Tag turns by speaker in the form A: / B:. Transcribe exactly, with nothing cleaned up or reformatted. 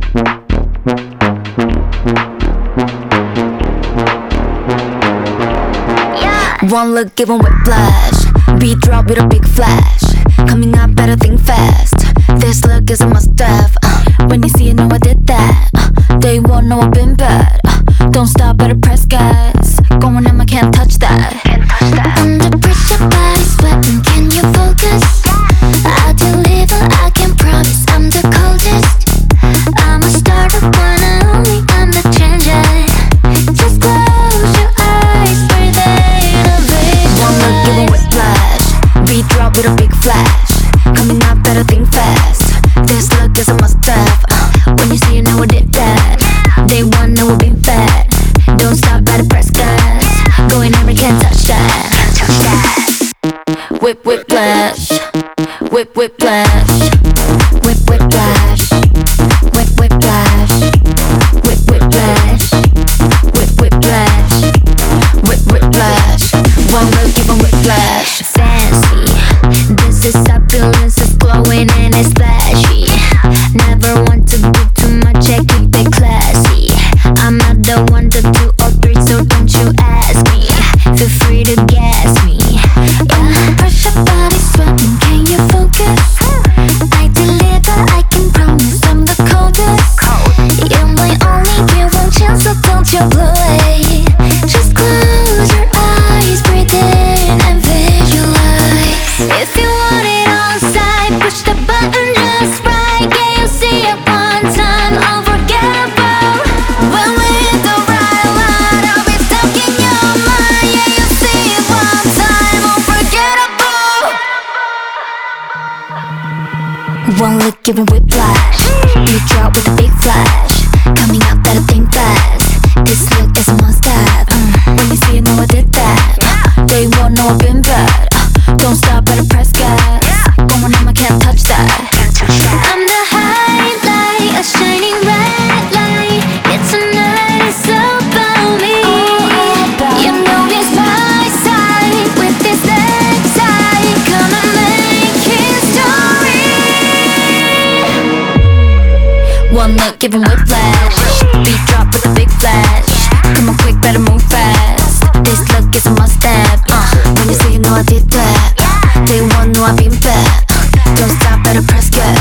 A: One look, give 'em whiplash. Beat drop with a big flash. Coming up, better think fast. This look is a must-have. uh, When you see it, know I did that. uh, They won't know I've been bad. uh, Don't stop, better press gas. Going in, I can't touch that.
B: Under pressure, body sweating, can you focus? I deliver, I can promise I'm the coldest. I'm a starter, one and only, I'm the changer. Just close your eyes, breathe in a vision.
A: One look, give 'em whiplash. Beat drop with a big flash. Coming up, better think fast. This look is a must-have. uh, When you see it, know I did that. They want know we've been bad. Don't stop, better press gas. Going every can't touch that. Whip, whip, flash. Whip, whip, flash. Whip, whip, flash. Whip, whip, flash. Whip, whip, flash. Whip, whip, flash. Whip, whip, flash. One look, give 'em whiplash.
B: Fancy, this is opulence, it's glowing and it's flashy. Never want to do too much, I keep it classy. I'm not the one to two or three, so don't you ask me. Feel free to gas me. Under pressure, body sweating, can you focus? I deliver, I can promise I'm the coldest. You're my only given chance, so don't you blow it. Just close your eyes, breathe in and visualize. If you want it on side, push the button just right. Yeah, you see it one time, unforgettable. When we hit the right line, I'll be stuck in your mind. Yeah, you see it one time, unforgettable.
A: One look, give 'em whiplash. Beat drop with a big flash. Coming up, better think fast. This look is a must-have. uh, When you see it, know I did that. uh, They won't know I've been bad. uh, Don't stop, better press gas. Going on, I can't touch that.
B: I'm the highlight, a shining red light. It's a night, it's about me. You know it's my side with this leg side. Come and make history.
A: One look, give 'em whiplash. Beat drop with a big flash. Come on quick, better move fast. This look is a must-have. uh, When you see it, know I did that. They won't know I've been bad. uh, Don't stop, better press gas.